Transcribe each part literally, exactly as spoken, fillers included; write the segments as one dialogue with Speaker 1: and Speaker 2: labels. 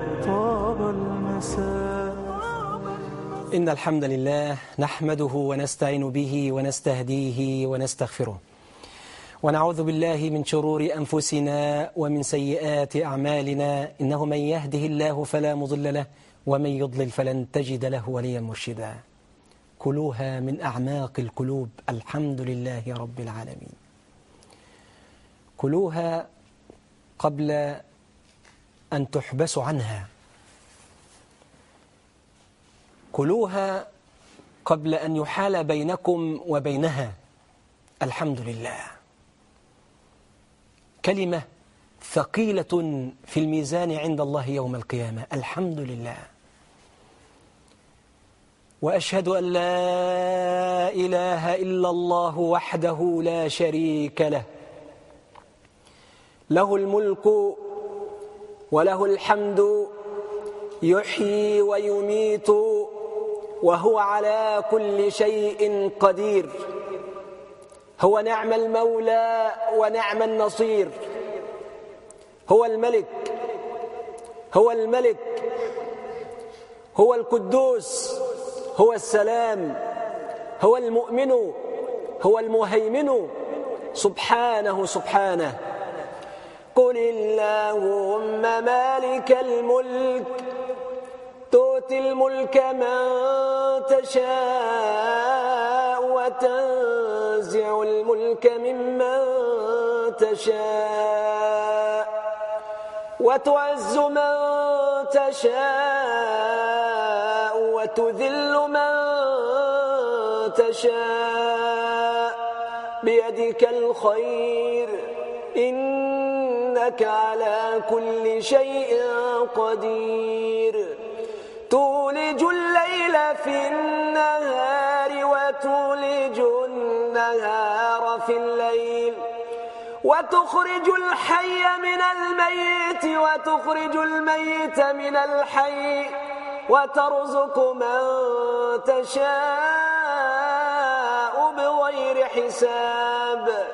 Speaker 1: طاب المساء.
Speaker 2: إن الحمد لله نحمده ونستعين به ونستهديه ونستغفره، ونعوذ بالله من شرور أنفسنا ومن سيئات أعمالنا. إنه من يهده الله فلا مضل له، ومن يضلل فلن تجد له وليا مرشدا. كلوها من أعماق القلوب، الحمد لله رب العالمين. كلوها قبل أن تحبسوا عنها، كلوها قبل أن يحال بينكم وبينها. الحمد لله. كلمة ثقيلة في الميزان عند الله يوم القيامة. الحمد لله. وأشهد أن لا إله إلا الله وحده لا شريك له، له الملك وله الحمد، يحيي ويميت وهو على كل شيء قدير. هو نعم المولى ونعم النصير. هو الملك، هو الملك، هو القدوس، هو السلام، هو المؤمن، هو المهيمن، سبحانه سبحانه. قل اللهم مالك الملك تؤتي الملك من تشاء وتنزع الملك ممن تشاء وتعز من تشاء وتذل من تشاء بيدك الخير، إنك على كل شيء قدير. تولج الليل في النهار وتولج النهار في الليل، وتخرج الحي من الميت وتخرج الميت من الحي، وترزق من تشاء بغير حساب.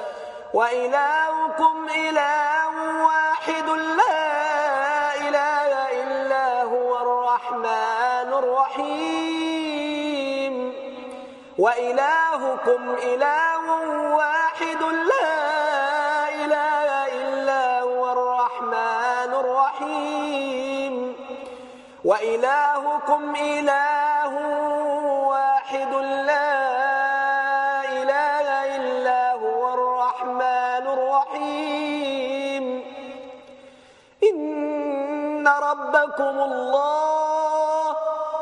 Speaker 2: وإلهكم إله واحد لا إله إلا هو الرحمن الرحيم. وإلهكم إله واحد لا إله إلا هو الرحمن الرحيم. وإلهكم إله واحد لا إله إلا هو الرحمن الرحيم. إن ربكم الله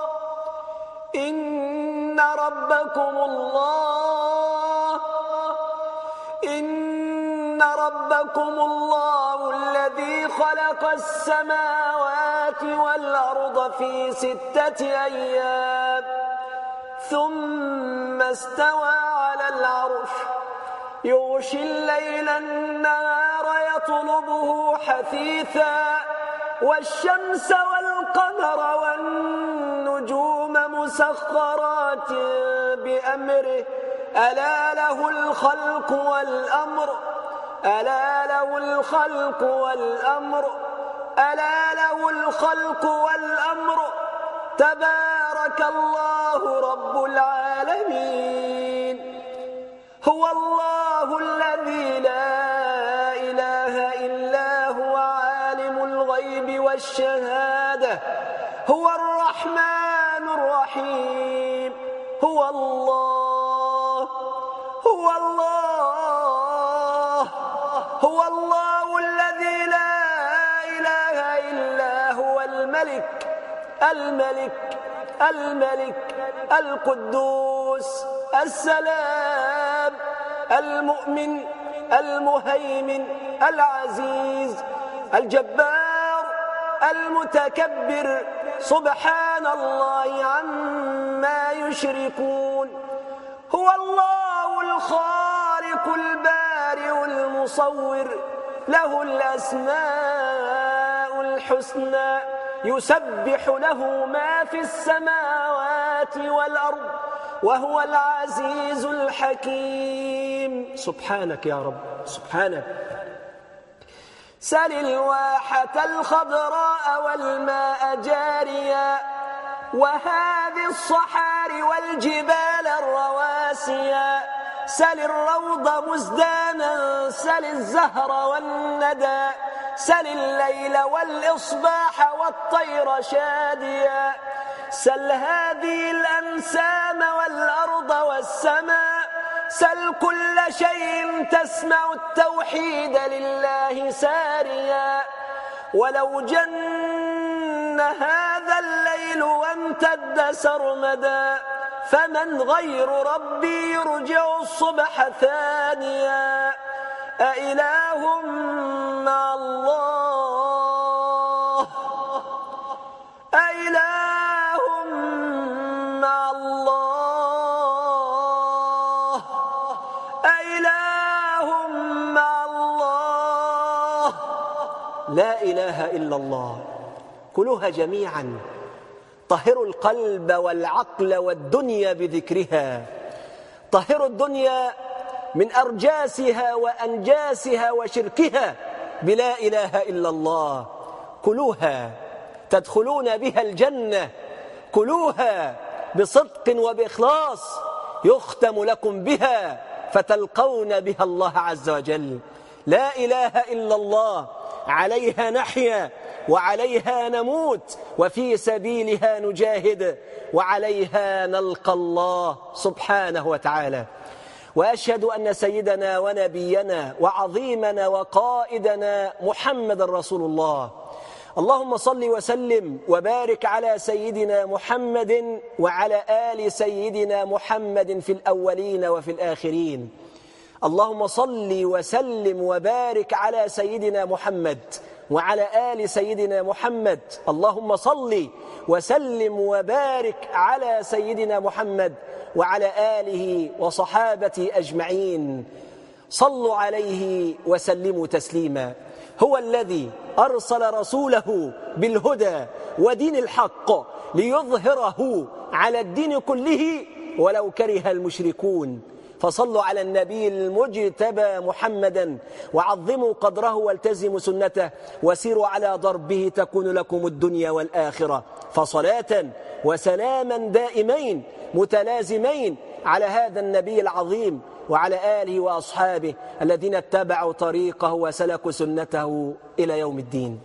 Speaker 2: إن ربكم الله إن ربكم الله الذي خلق السماوات والأرض في ستة أيام ثم استوى على العرش، يغشي الليل النهار يطلبه حثيثا، والشمس والقمر والنجوم مسخرات بأمره، ألا له الخلق والأمر ألا له الخلق والأمر ألا له الخلق والأمر تبارك الله رب العالمين. هو الله الذي لا إله إلا هو عالم الغيب والشهادة، هو الرحمن الرحيم. هو الله هو الله هو الله الذي لا إله إلا هو الملك الملك الملك القدوس السلام المؤمن المهيمن العزيز الجبار المتكبر، سبحان الله عما يشركون. هو الله الخالق البارئ المصور، له الأسماء الحسنى، يسبح له ما في السماوات والأرض، وهو العزيز الحكيم. سبحانك يا رب، سبحانك. سل الواحة الخضراء والماء جاريا وهذه الصحاري والجبال الرواسيا سل الروض مزدانا سل الزهر والندى سل الليل والإصباح والطير شاديا سل هذه الأنسام والأرض والسماء سل كل شيء تسمع التوحيد لله ساريا ولو جن هذا الليل وامتد سرمدا فمن غير ربي يرجع الصبح ثانيا أإله مع الله أإله مع الله أإله مع الله لا إله إلا الله. كلوها جميعا، طهروا القلب والعقل والدنيا بذكرها، طهروا الدنيا من أرجاسها وأنجاسها وشركها بلا إله إلا الله. كلوها تدخلون بها الجنة، كلوها بصدق وبإخلاص يختم لكم بها فتلقون بها الله عز وجل. لا إله إلا الله عليها نحيا وعليها نموت وفي سبيلها نجاهد وعليها نلقى الله سبحانه وتعالى. وأشهد أن سيدنا ونبينا وعظيمنا وقائدنا محمد رسول الله. اللهم صل وسلم وبارك على سيدنا محمد وعلى آل سيدنا محمد في الأولين وفي الآخرين. اللهم صل وسلم وبارك على سيدنا محمد وعلى آل سيدنا محمد. اللهم صل وسلم وبارك على سيدنا محمد وعلى آله وصحابته أجمعين. صلوا عليه وسلموا تسليما. هو الذي أرسل رسوله بالهدى ودين الحق ليظهره على الدين كله ولو كره المشركون. فصلوا على النبي المجتبى محمدا وعظموا قدره والتزموا سنته وسيروا على ضربه تكون لكم الدنيا والآخرة. فصلاة وسلاما دائمين متلازمين على هذا النبي العظيم وعلى آله وأصحابه الذين اتبعوا طريقه وسلكوا سنته إلى يوم الدين.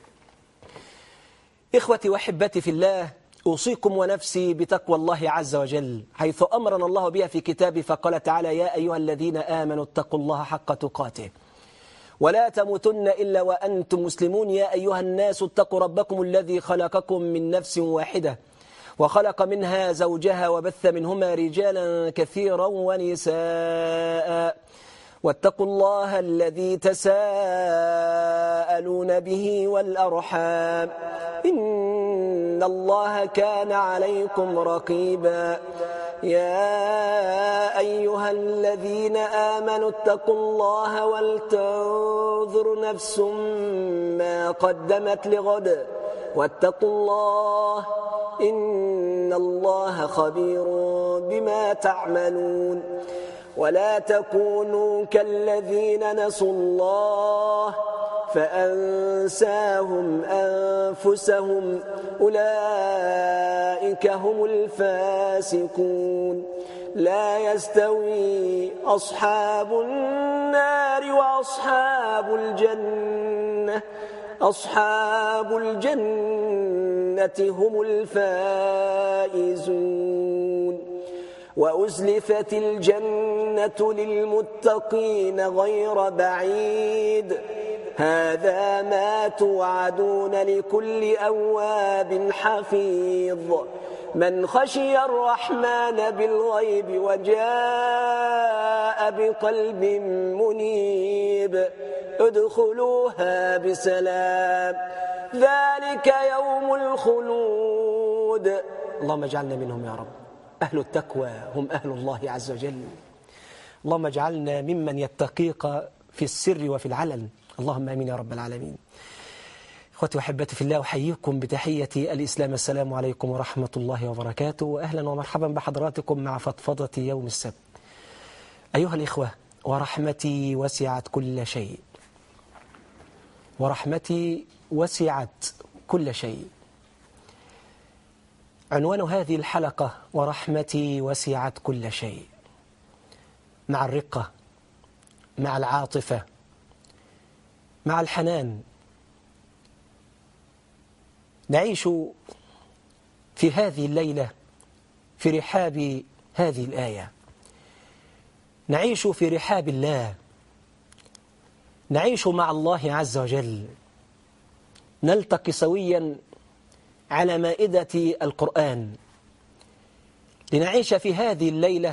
Speaker 2: إخوتي وأحبتي في الله، أوصيكم ونفسي بتقوى الله عز وجل، حيث أمرنا الله بها في كتابه فقال تعالى: يا أيها الذين آمنوا اتقوا الله حق تقاته ولا تموتن إلا وأنتم مسلمون. يا أيها الناس اتقوا ربكم الذي خلقكم من نفس واحدة وخلق منها زوجها وبث منهما رجالا كثيرا ونساء واتقوا الله الذي تساءلون به والأرحام إن الله كان عليكم رقيبا. يا أيها الذين آمنوا اتقوا الله ولتنظر نفس ما قدمت لغد واتقوا الله إن الله خبير بما تعملون. ولا تكونوا كالذين نسوا الله فأنساهم أنفسهم أولئك هم الفاسقون. لا يستوي أصحاب النار وأصحاب الجنة أصحاب الجنة هم الفائزون. وأزلفت الجنة للمتقين غير بعيد هذا ما توعدون لكل أواب حفيظ. من خشي الرحمن بالغيب وجاء بقلب منيب ادخلوها بسلام ذلك يوم الخلود. اللهم اجعلنا منهم يا رب. أهل التقوى هم أهل الله عز وجل. اللهم اجعلنا ممن يتقيك في السر وفي العلن. اللهم آمين يا رب العالمين. إخوتي وأحبتي في الله، أحييكم بتحية الإسلام. السلام عليكم ورحمة الله وبركاته، وأهلا ومرحبا بحضراتكم مع فضفضة يوم السبت. أيها الإخوة، ورحمتي وسعت كل شيء، ورحمتي وسعت كل شيء. عنوان هذه الحلقة ورحمتي وسعت كل شيء. مع الرقة، مع العاطفة، مع الحنان، نعيش في هذه الليلة في رحاب هذه الآية، نعيش في رحاب الله، نعيش مع الله عز وجل، نلتقي سويا على مائدة القرآن لنعيش في هذه الليلة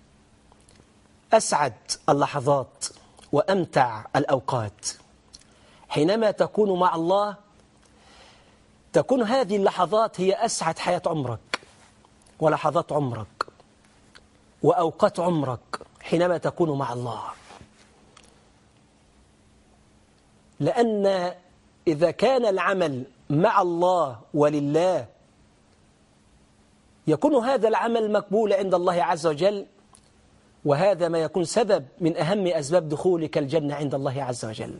Speaker 2: أسعد اللحظات وأمتع الأوقات. حينما تكون مع الله تكون هذه اللحظات هي أسعد حياة عمرك ولحظات عمرك وأوقات عمرك حينما تكون مع الله. لأن إذا كان العمل مع الله ولله يكون هذا العمل مقبول عند الله عز وجل، وهذا ما يكون سبب من أهم أسباب دخولك الجنة عند الله عز وجل.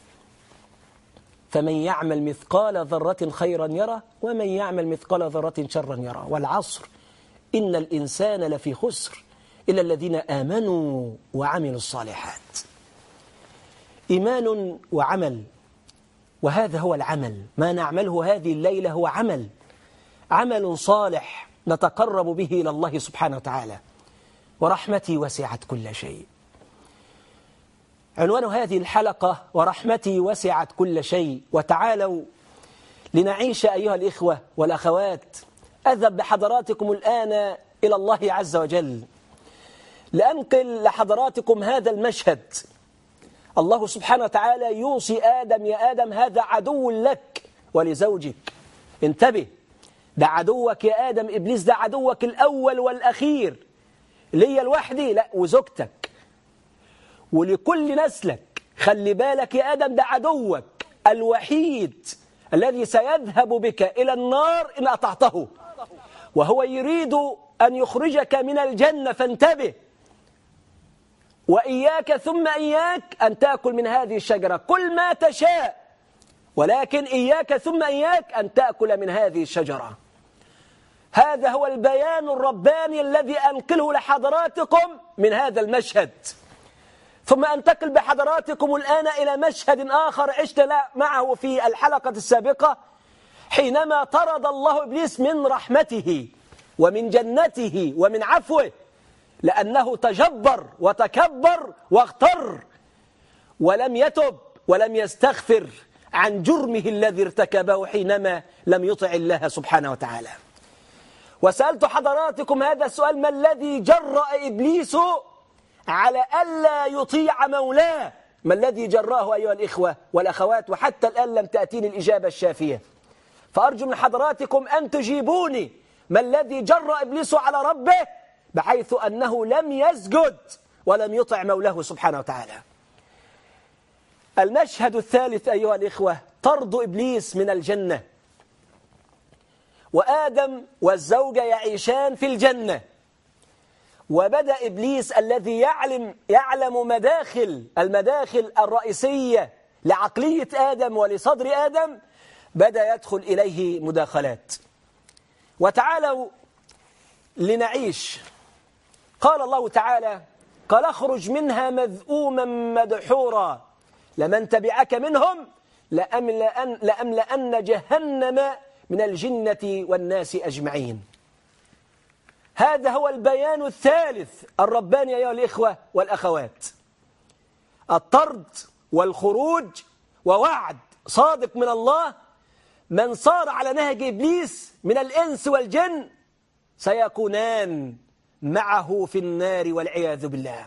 Speaker 2: فمن يعمل مثقال ذرة خيرا يره ومن يعمل مثقال ذرة شرا يره والعصر إن الإنسان لفي خسر إلا الذين آمنوا وعملوا الصالحات. إيمان وعمل، وهذا هو العمل. ما نعمله هذه الليلة هو عمل عمل صالح نتقرب به إلى الله سبحانه وتعالى. ورحمتي وسعت كل شيء. عنوان هذه الحلقة ورحمتي وسعت كل شيء. وتعالوا لنعيش أيها الإخوة والأخوات. أذهب بحضراتكم الآن إلى الله عز وجل لأنقل لحضراتكم هذا المشهد. الله سبحانه وتعالى يوصي آدم: يا آدم هذا عدو لك ولزوجك، انتبه، ده عدوك يا آدم. إبليس ده عدوك الأول والأخير، ليا لوحدي لا، وزوجتك ولكل نسلك. خلي بالك يا آدم، ده عدوك الوحيد الذي سيذهب بك إلى النار إن أطعته، وهو يريد أن يخرجك من الجنة، فانتبه. وإياك ثم إياك أن تأكل من هذه الشجرة كل ما تشاء، ولكن إياك ثم إياك أن تأكل من هذه الشجرة. هذا هو البيان الرباني الذي أنقله لحضراتكم من هذا المشهد. ثم أنتقل بحضراتكم الآن إلى مشهد آخر عشت معه في الحلقة السابقة، حينما طرد الله إبليس من رحمته ومن جنته ومن عفوه، لأنه تجبر وتكبر واغتر ولم يتب ولم يستغفر عن جرمه الذي ارتكبه حينما لم يطع الله سبحانه وتعالى. وسألت حضراتكم هذا السؤال: ما الذي جرأ إبليس على ألا يطيع مولاه؟ ما الذي جراه أيها الإخوة والأخوات؟ وحتى الآن لم تأتيني الإجابة الشافية، فأرجو من حضراتكم أن تجيبوني. ما الذي جرأ إبليس على ربه بحيث أنه لم يسجد ولم يطع مولاه سبحانه وتعالى؟ المشهد الثالث أيها الإخوة: طرد إبليس من الجنة، وآدم والزوجة يعيشان في الجنة، وبدأ إبليس الذي يعلم يعلم مداخل المداخل الرئيسية لعقلية آدم ولصدر آدم، بدأ يدخل إليه مداخلات. وتعالوا لنعيش. قال الله تعالى: قال اخرج منها مذءوما مدحورا لمن تبعك منهم لأملأن, لأملأن جهنم من الجنة والناس أجمعين. هذا هو البيان الثالث الرباني أيها الإخوة والأخوات: الطرد والخروج ووعد صادق من الله. من صار على نهج إبليس من الإنس والجن سيكونان معه في النار والعياذ بالله.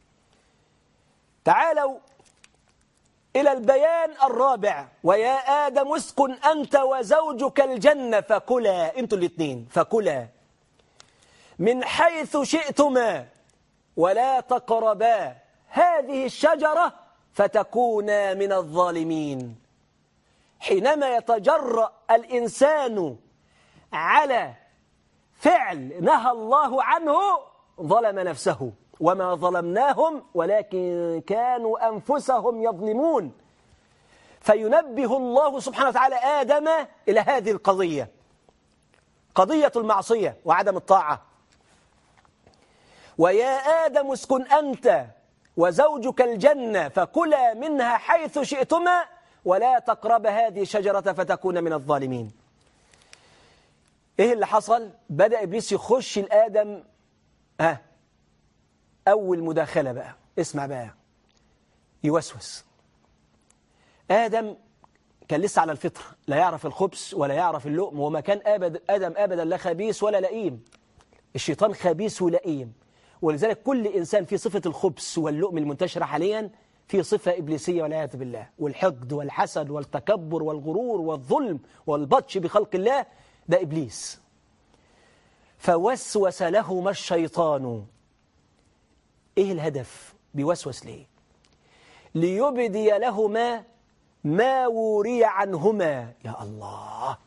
Speaker 2: تعالوا إلى البيان الرابع: ويا آدم اسكن أنت وزوجك الجنة فكلا، أنتوا الاثنين، فكلا من حيث شئتما ولا تقربا هذه الشجرة فتكونا من الظالمين. حينما يتجرأ الإنسان على فعل نهى الله عنه ظلم نفسه، وما ظلمناهم ولكن كانوا أنفسهم يظلمون. فينبه الله سبحانه وتعالى آدم إلى هذه القضية، قضية المعصية وعدم الطاعة. ويا آدم اسكن أنت وزوجك الجنة فكلا منها حيث شئتما ولا تقرب هذه الشجرة فتكون من الظالمين. إيه اللي حصل؟ بدأ إبليس يخش الآدم. ها أول مداخلة بقى، اسمع بقى، يوسوس. آدم كان لسه على الفطرة، لا يعرف الخبث ولا يعرف اللؤم، وما كان أبد آدم أبدا لا خبيث ولا لئيم. الشيطان خبيث ولئيم، ولذلك كل إنسان في صفة الخبث واللؤم المنتشرة حاليا في صفة إبليسية والعياذ بالله، والحقد والحسد والتكبر والغرور والظلم والبطش بخلق الله، ده إبليس. فوسوس لهما الشيطان. إيه الهدف؟ بيوسوس ليه؟ ليبدي لهما ما وري عنهما. يا الله،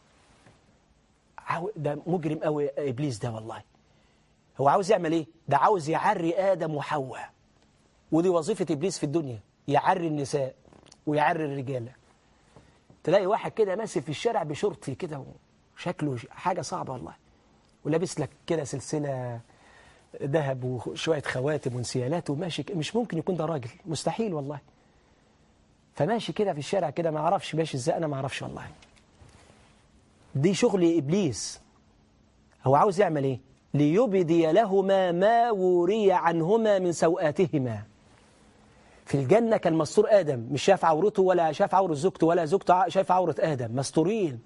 Speaker 2: ده مجرم قوي إبليس ده والله. هو عاوز يعمل إيه؟ ده عاوز يعري آدم وحواء، ودي وظيفة إبليس في الدنيا، يعري النساء ويعري الرجالة. تلاقي واحد كده ماشي في الشارع بشرطي كده وشكله حاجة صعبة والله، ولابس لك كده سلسلة ذهب وشوية خواتم وانسيالات وماشي، مش ممكن يكون ده راجل، مستحيل والله. فماشي كده في الشارع كده، ما اعرفش ماشي ازاي، انا ما اعرفش والله. دي شغل ابليس. هو عاوز يعمل ايه؟ ليبدي لهما ما وري عنهما من سوآتهما. في الجنة كان مستور آدم، مش شاف عورته ولا شاف عورة زوجته ولا زوجته شاف عورة آدم، مستورين.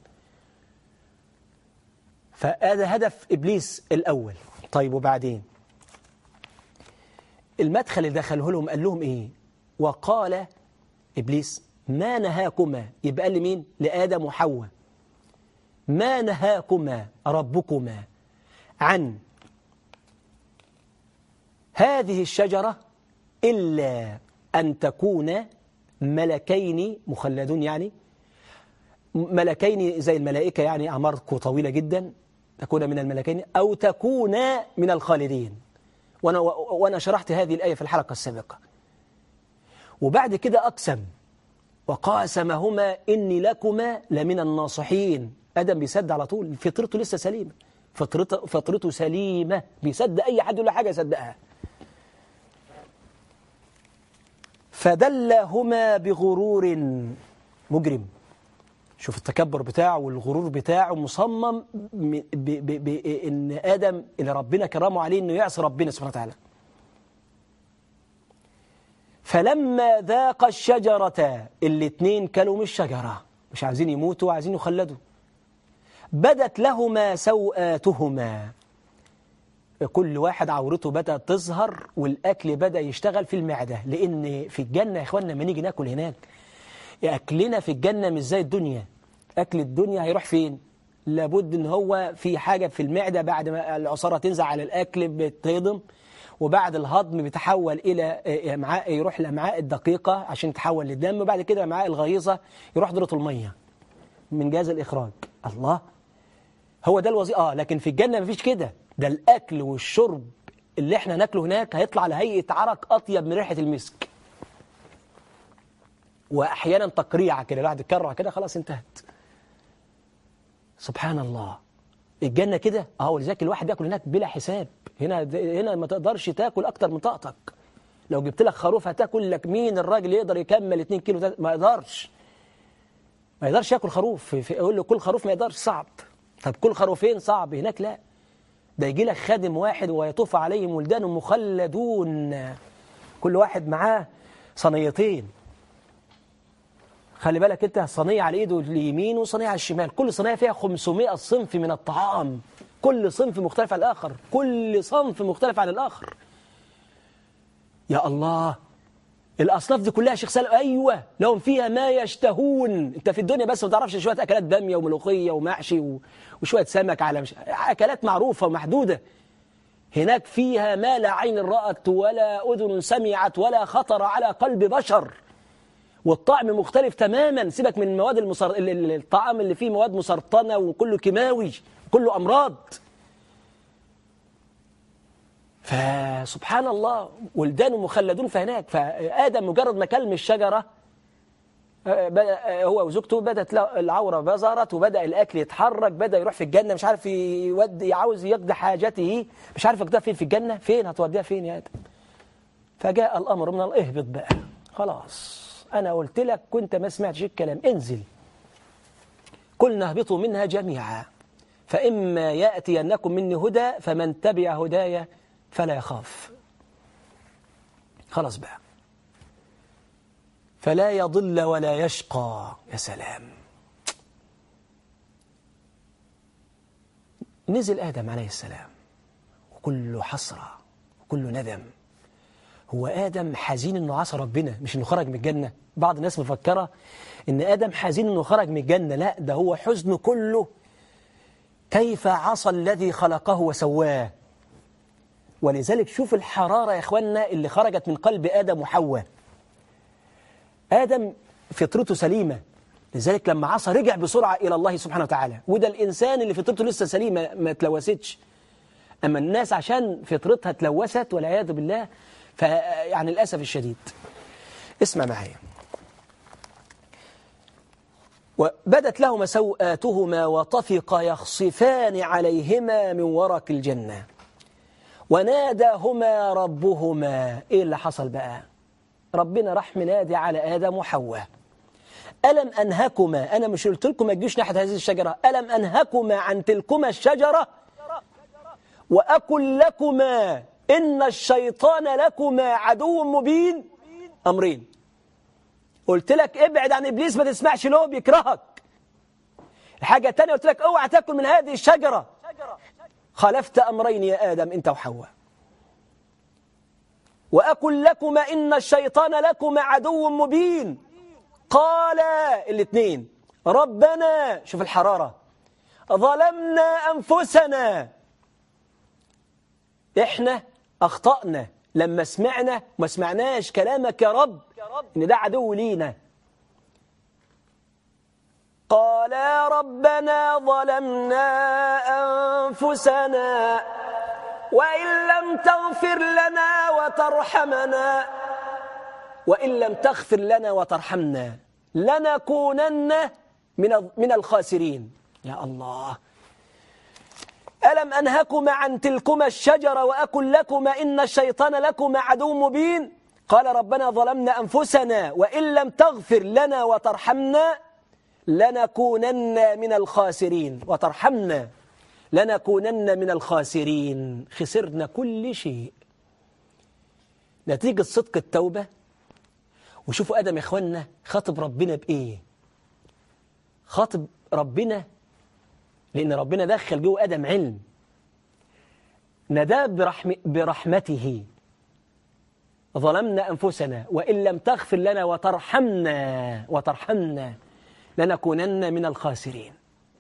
Speaker 2: فهذا هدف إبليس الأول. طيب وبعدين المدخل اللي دخله لهم قال لهم إيه؟ وقال إبليس ما نهاكما، يبقى قال لمين؟ لآدم وحواء. ما نهاكما ربكما عن هذه الشجرة إلا أن تكونا ملكين مخلدون، يعني ملكين زي الملائكة، يعني أعماركم طويلة جدا، تكون من الملكين أو تكونا من الخالدين. وأنا, وأنا شرحت هذه الآية في الحلقة السابقة. وبعد كده أقسم وقاسمهما إني لكما لمن الناصحين. آدم بيسد على طول، فطرته لسه سليمة، فطرته, فطرته سليمة، بيسد أي حد يقول له حاجة يصدقها. فدلهما بغرور. مجرم، شوف التكبر بتاعه والغرور بتاعه، مصمم بأن آدم اللي ربنا كرمه عليه أنه يعصي ربنا سبحانه وتعالى. فلما ذاق الشجرة، الاتنين كلوا من الشجرة، مش عايزين يموتوا، عايزين يخلدوا. بدت لهما سوآتهما، كل واحد عورته بدأت تظهر، والأكل بدأ يشتغل في المعدة. لأن في الجنة يا إخواننا لما نيجي ناكل هناك، أكلنا في الجنة مش زي الدنيا. أكل الدنيا هيروح فين؟ لابد إن هو في حاجة في المعدة، بعد ما العصارة تنزع على الأكل بتهضم، وبعد الهضم بيتحول إلى أمعاء، يروح الأمعاء الدقيقة عشان يتحول للدم، وبعد كده الأمعاء الغليظة يروح دورة المية من جهاز الإخراج. الله، هو ده الوظيفة. آه لكن في الجنة مفيش كده. ده الأكل والشرب اللي احنا ناكله هناك هيطلع على هيئة عرق أطيب من ريحة المسك، وأحيانا تقريعة كده، بعد الكرة كده خلاص انتهت. سبحان الله. الجنة كده اه، ولذلك الواحد ياكل هناك بلا حساب. هنا هنا ما تقدرش تاكل أكتر من طاقتك. لو جبت لك خروف هتاكل لك، مين الراجل يقدر يكمل اتنين كيلو؟ ما يقدرش ما يقدرش ياكل خروف. يقول له كل خروف، ما يقدرش، صعب. طب كل خروفين، صعب. هناك لا، ده يجي لك خادم واحد ويطوف عليهم ولدان مخلدون، كل واحد معاه صينيتين. خلي بالك انت، صينيه على ايده اليمين وصينيه على الشمال، كل صينيه فيها خمسمائة صنف من الطعام، كل صنف مختلف عن الآخر، كل صنف مختلف عن الآخر. يا الله، الأصناف دي كلها شيخ سالم، أيوة، لهم فيها ما يشتهون. أنت في الدنيا بس ما تعرفش شوية أكلات بامية وملوخية ومحشي وشوية سمك، على مش... أكلات معروفة ومحدودة. هناك فيها ما لا عين رأت ولا أذن سمعت ولا خطر على قلب بشر، والطعم مختلف تماما. سيبك من المواد المسر... الطعام اللي فيه مواد مسرطنة وكله كيماوي، كله أمراض. فسبحان الله، ولدان مخلدون. فهناك فآدم مجرد ما كل من الشجرة بدأ هو وزوجته بدأت العورة بظهرت، وبدأ الأكل يتحرك، بدأ يروح في الجنة مش عارف يودي، عاوز يقضي حاجته، مش عارف يقضيها فين في الجنة، فين هتوديها فين يا آدم؟ فجاء الأمر من الاهبط بقى، خلاص أنا قلت لك كنت ما سمعتش الكلام، انزل. قلنا اهبطوا منها جميعا فإما يأتينكم مني هدى فمن تبع هدايا فلا يخاف. خلاص بقى، فلا يضل ولا يشقى. يا سلام. نزل آدم عليه السلام وكله حسرة وكله ندم. هو آدم حزين إنه عصى ربنا مش إنه خرج من الجنة. بعض الناس مفكرة إن آدم حزين إنه خرج من الجنة، لا، ده هو حزنه كله كيف عصى الذي خلقه وسواه. ولذلك شوف الحرارة يا إخواننا اللي خرجت من قلب آدم وحواء. آدم فطرته سليمة، لذلك لما عصى رجع بسرعة إلى الله سبحانه وتعالى، وده الإنسان اللي فطرته لسه سليمة ما تلوثتش. أما الناس عشان فطرتها تلوثت والعياذ بالله، فيعني للأسف الشديد. اسمع معايا. وبدت لهما سوآتهما وطفقا يخصفان عليهما من ورق الجنة وناداهما ربهما. إيه اللي حصل بقى؟ ربنا راح منادي على آدم وحواء. ألم أنهكما، أنا مش قلت لكم ما تجيش ناحية هذه الشجرة؟ ألم أنهكما عن تلكما الشجرة وأقل لكما إن الشيطان لكما عدو مبين؟ أمرين. قلت لك ابعد عن إبليس، ما تسمعش له بيكرهك. الحاجة الثانية قلت لك اوعى تاكل من هذه الشجرة. خالفت أمرين يا آدم أنت وحواء. وأقل لكما إن الشيطان لكما عدو مبين. قال الاثنين ربنا، شوف الحرارة، ظلمنا أنفسنا، إحنا أخطأنا لما سمعنا ما سمعناش كلامك يا رب إن ده عدو لينا. قال ربنا ظلمنا أنفسنا وإن لم تغفر لنا وترحمنا وإن لم تغفر لنا وترحمنا لنكونن من من الخاسرين. يا الله. ألم أنهكما عن تلكما الشجرة وأقل لكما إن الشيطان لكما عدو مبين؟ قال ربنا ظلمنا أنفسنا وإن لم تغفر لنا وترحمنا لنكونن من الخاسرين. وترحمنا لنكونن من الخاسرين. خسرنا كل شيء نتيجة صدق التوبة. وشوفوا آدم يا إخواننا خاطب ربنا بإيه؟ خاطب ربنا لأن ربنا دخل جوه آدم علم، نداه برحم برحمته. ظلمنا أنفسنا وإن لم تغفر لنا وترحمنا وترحمنا لنكونن من الخاسرين.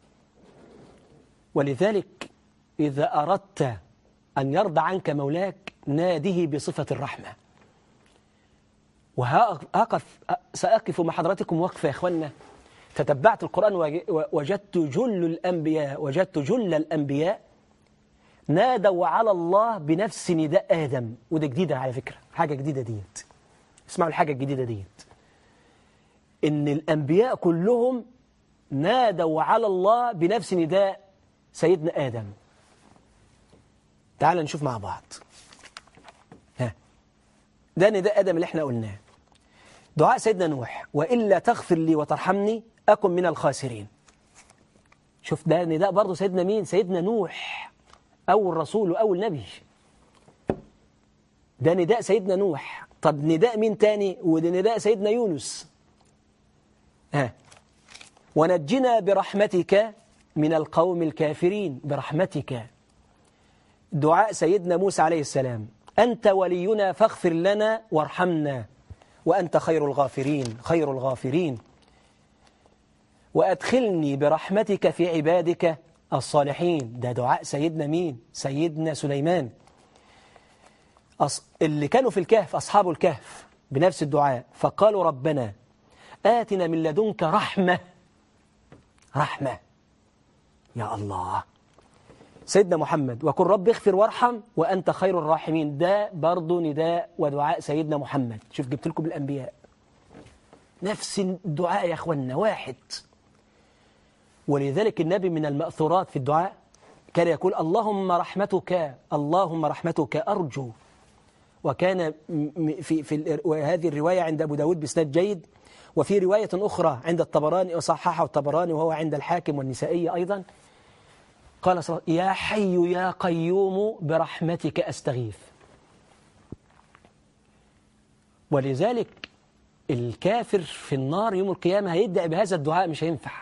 Speaker 2: ولذلك إذا أردت أن يرضى عنك مولاك ناده بصفة الرحمة. وهقف سأقف مع حضراتكم وقفة يا إخوانا. تتبعت القرآن وجدت جل الأنبياء وجدت جل الأنبياء نادوا على الله بنفس نداء آدم. وده جديدة على فكرة، حاجة جديدة ديت. اسمعوا الحاجة الجديدة ديت، إن الأنبياء كلهم نادوا على الله بنفس نداء سيدنا آدم. تعال نشوف مع بعض. ها، ده نداء آدم اللي احنا قلناه. دعاء سيدنا نوح وإلا تغفر لي وترحمني أكن من الخاسرين. شوف ده نداء برضه سيدنا مين؟ سيدنا نوح، أول رسول وأول نبي. ده نداء سيدنا نوح. طب نداء مين تاني؟ وده نداء سيدنا يونس. ها، ونجنا برحمتك من القوم الكافرين. برحمتك. دعاء سيدنا موسى عليه السلام أنت ولينا فاغفر لنا وارحمنا وأنت خير الغافرين خير الغافرين. وأدخلني برحمتك في عبادك الصالحين. ده دعاء سيدنا مين؟ سيدنا سليمان. اللي كانوا في الكهف أصحاب الكهف بنفس الدعاء، فقالوا ربنا آتنا من لدنك رحمة. رحمة يا الله. سيدنا محمد وقل رب اغفر وارحم وأنت خير الراحمين. ده برضو نداء ودعاء سيدنا محمد. شوف جبت لكم الأنبياء. نفس الدعاء يا أخوانا واحد. ولذلك النبي من المأثورات في الدعاء كان يقول اللهم رحمتك اللهم رحمتك أرجو. وكان في, في هذه الرواية عند أبو داود بإسناد جيد، وفي رواية أخرى عند الطبراني وصححه الطبراني وهو عند الحاكم والنسائي أيضا، قال صلى الله عليه وسلم يا حي يا قيوم برحمتك أستغيث. ولذلك الكافر في النار يوم القيامة هيدعي بهذا الدعاء، مش هينفع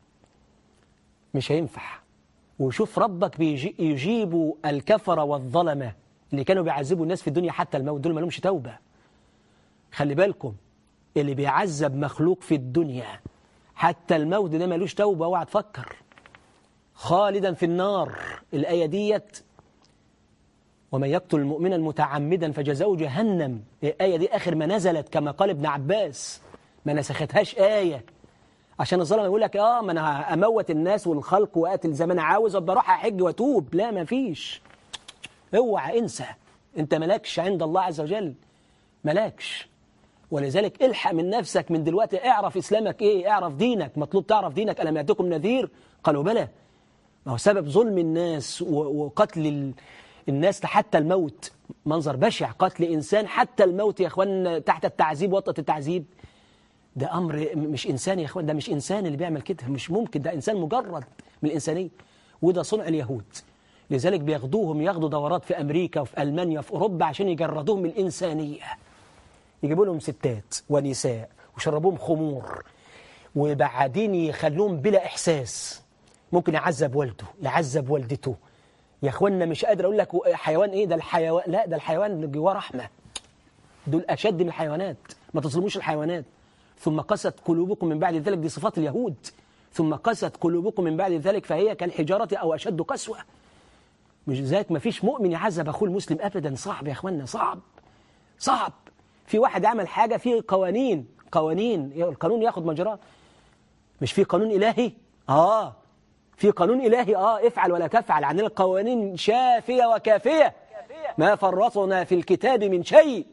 Speaker 2: مش هينفع. وشوف ربك يجيب الكفر والظلمة اللي كانوا بيعذبوا الناس في الدنيا حتى الموت، دول ما لهمش توبة. خلي بالكم اللي بيعذب مخلوق في الدنيا حتى الموت ده ملوش توبة، اوعى تفكر، خالدا في النار. الآية ديت ومن يقتل مؤمنا متعمدا فجزاؤه جهنم، الآية دي آخر ما نزلت كما قال ابن عباس، ما نسختهاش آية عشان الظلم يقول لك اه ما انا اموت الناس والخلق وقاتل زي ما انا عاوز وابقى اروح احج واتوب. لا ما فيش، اوعى انسى، انت ملاكش عند الله عز وجل، ملاكش. ولذلك الحق من نفسك من دلوقتي، اعرف اسلامك ايه، اعرف دينك، مطلوب تعرف دينك. ألم يأتكم نذير؟ قالوا بلى. ما هو سبب ظلم الناس وقتل الناس حتى الموت، منظر بشع، قتل إنسان حتى الموت يا أخوان تحت التعذيب وطأة التعذيب، ده أمر مش إنساني يا أخوان، ده مش إنسان اللي بيعمل كده، مش ممكن، ده إنسان مجرد من الإنسانية، وده صنع اليهود. لذلك بياخدوهم ياخدوا دورات في أمريكا وفي ألمانيا وفي أوروبا عشان يجردوهم من الإنسانية، يجيبوا لهم ستات ونساء وشربوهم خمور، وبعدين يخلوهم بلا إحساس، ممكن يعذب والده يعذب والدته. يا أخوانا مش قادر أقول لك حيوان إيه ده الحيوان، لا ده الحيوان جواه رحمة، دول أشد من الحيوانات، ما تظلموش الحيوانات. ثم قست قلوبكم من بعد ذلك، دي صفات اليهود، ثم قست قلوبكم من بعد ذلك فهي كالحجارة أو أشد قسوة. مش ذلك ما فيش مؤمن يعذب أخوه المسلم أبدا، صعب يا أخوانا، صعب صعب. في واحد عمل حاجة، في قوانين قوانين القانون ياخد مجراه، مش في قانون إلهي؟ آه في قانون إلهي، آه افعل ولا تفعل، عندنا القوانين شافية وكافية، ما فرطنا في الكتاب من شيء.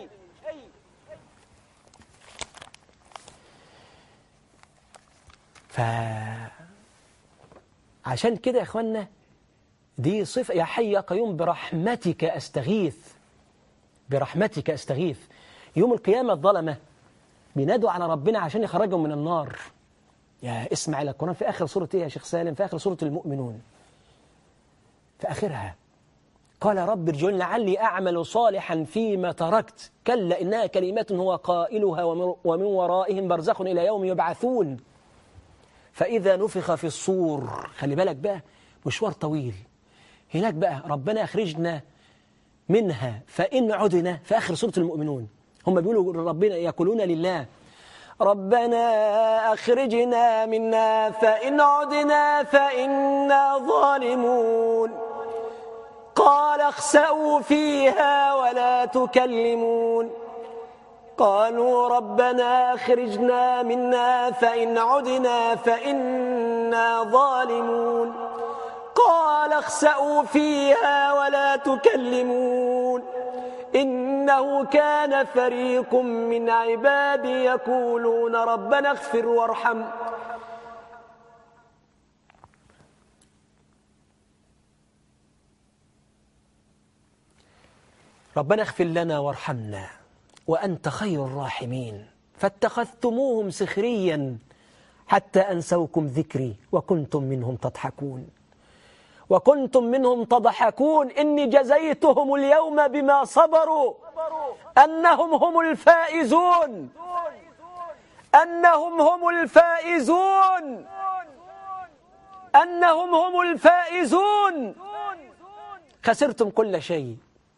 Speaker 2: فعشان كده يا أخوانا دي صفة، يا حي يا قيوم برحمتك أستغيث، برحمتك أستغيث. يوم القيامة الظلمة بينادوا على ربنا عشان يخرجهم من النار. يا اسمع إلى القرآن في آخر سورة إيه يا شيخ سالم؟ في آخر سورة المؤمنون، في آخرها قال رب ارجعون لعلي أعمل صالحا فيما تركت كلا إنها كلمة هو قائلها ومن ورائهم برزخ إلى يوم يبعثون فإذا نفخ في الصور. خلي بالك بقى مشوار طويل هناك بقى، ربنا أخرجنا منها فإن عدنا، في آخر سورة المؤمنون هم بيقولوا ربنا يقولون لله ربنا أخرجنا منا فإن عدنا فإنا ظالمون قال اخسأوا فيها ولا تكلمون قالوا ربنا أخرجنا منا فإن عدنا فإنا ظالمون قال اخسأوا فيها ولا تكلمون إنه كان فريق من عبادي يقولون ربنا اغفر وارحم ربنا اغفر لنا وارحمنا وأنت خير الراحمين فاتخذتموهم سخريا حتى أنسوكم ذكري وكنتم منهم تضحكون وكنتم منهم تضحكون إني جزيتهم اليوم بما صبروا أنهم هم الفائزون أنهم هم الفائزون أنهم هم الفائزون. خسرتم كل شيء،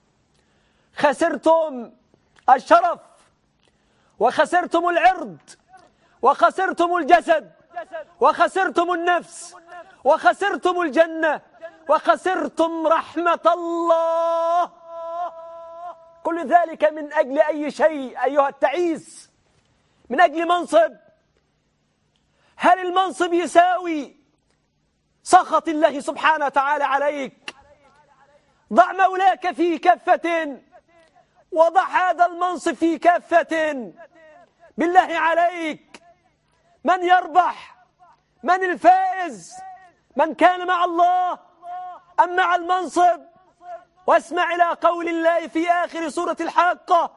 Speaker 2: خسرتم الشرف وخسرتم العرض وخسرتم الجسد وخسرتم النفس وخسرتم الجنة وخسرتم رحمة الله. كل ذلك من أجل أي شيء أيها التعيس؟ من أجل منصب؟ هل المنصب يساوي سخط الله سبحانه وتعالى عليك؟ ضع مولاك في كفة وضع هذا المنصب في كفة، بالله عليك، من يربح؟ من الفائز؟ من كان مع الله أم مع المنصب؟ واسمع إلى قول الله في آخر سورة الحاقة: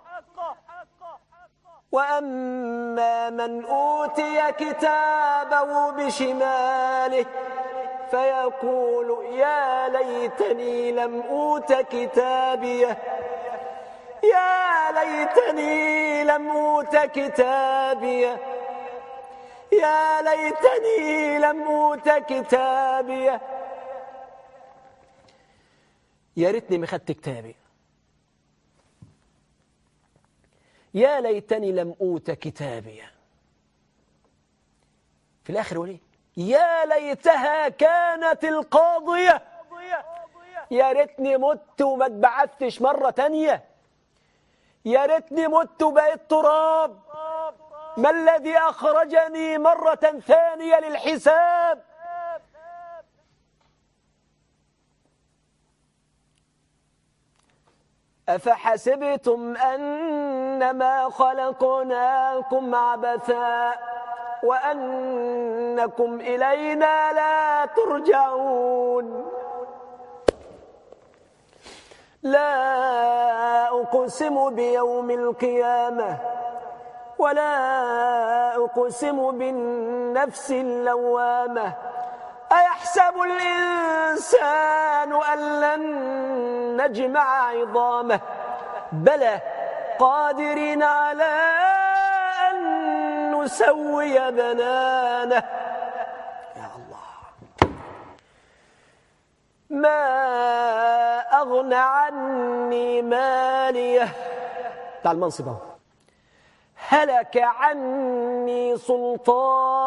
Speaker 2: وأما من أوتي كتابه بشماله فيقول يا ليتني لم أوت كتابيه يا ليتني لم أوت كتابيه يا ليتني لم أوت كتابيه يا ريتني ما خدت كتابي، يا ليتني لم أوت كتابي. في الآخر وليه يا ليتها كانت القاضية، يا ريتني مت وما اتبعثتش مرة تانية، يا ريتني مت وبقيت تراب، ما الذي أخرجني مرة ثانية للحساب. أفحسبتم أنما خلقناكم عبثا وأنكم إلينا لا ترجعون. لا أقسم بيوم القيامة ولا أقسم بالنفس اللوامة. أيحسب الإنسان أن لن نجمع عظامه بلى قادرين على أن نسوي بنانه. يا الله، ما أغنى عني ماليه، تعال المنصب، هلك عني سلطان